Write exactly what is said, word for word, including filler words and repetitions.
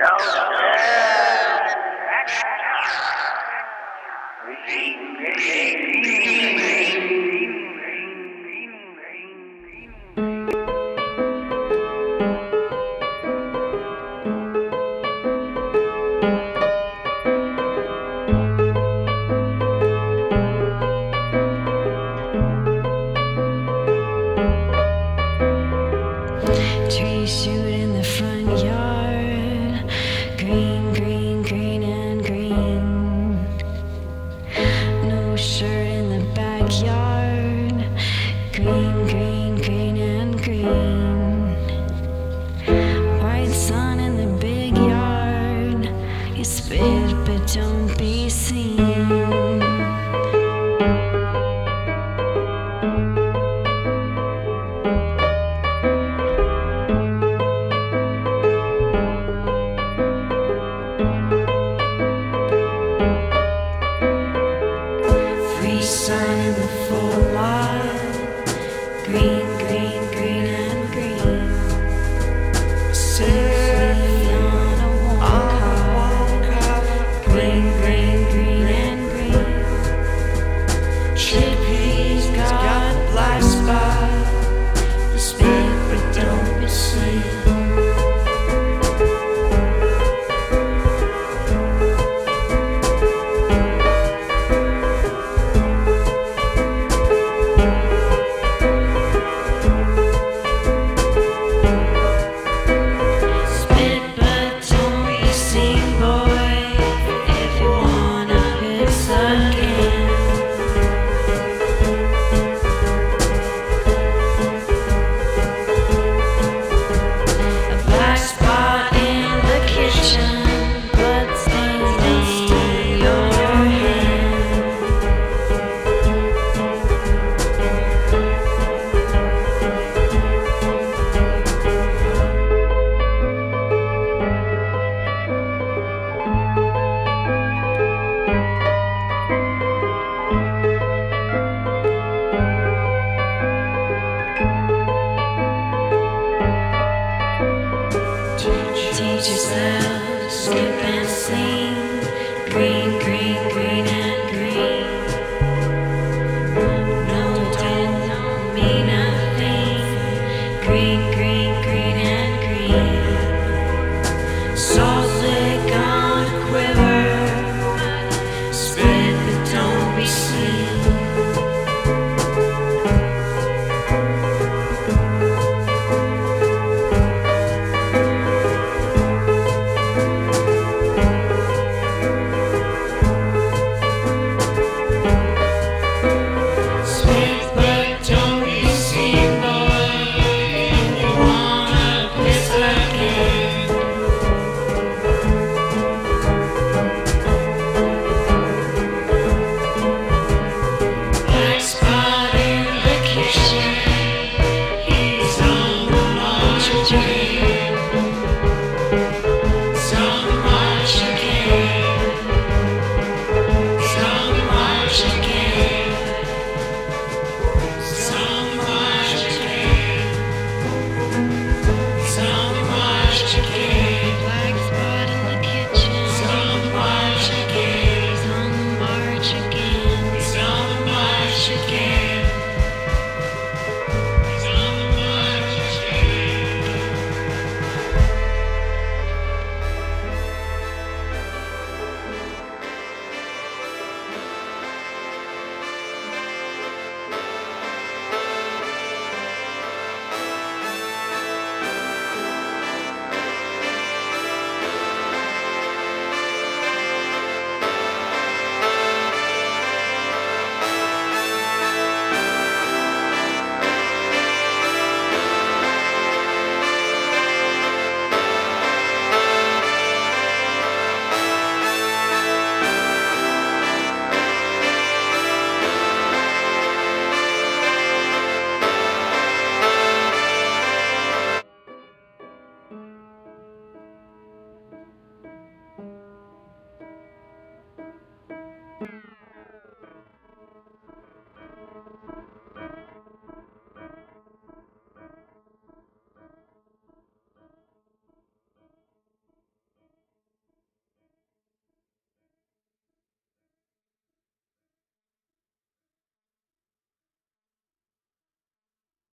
Tree shoot in the front yard, green, green, green and green. No shirt in the backyard, green, green, green and green. White sun in the big yard, you spit but don't be seen. Sun in the full light, green, green, green and green. Sitting on a warm cot, green, green, green and green. Chickpeas got black spot, you spit but don't be seen. Teach yourself, skip and sing.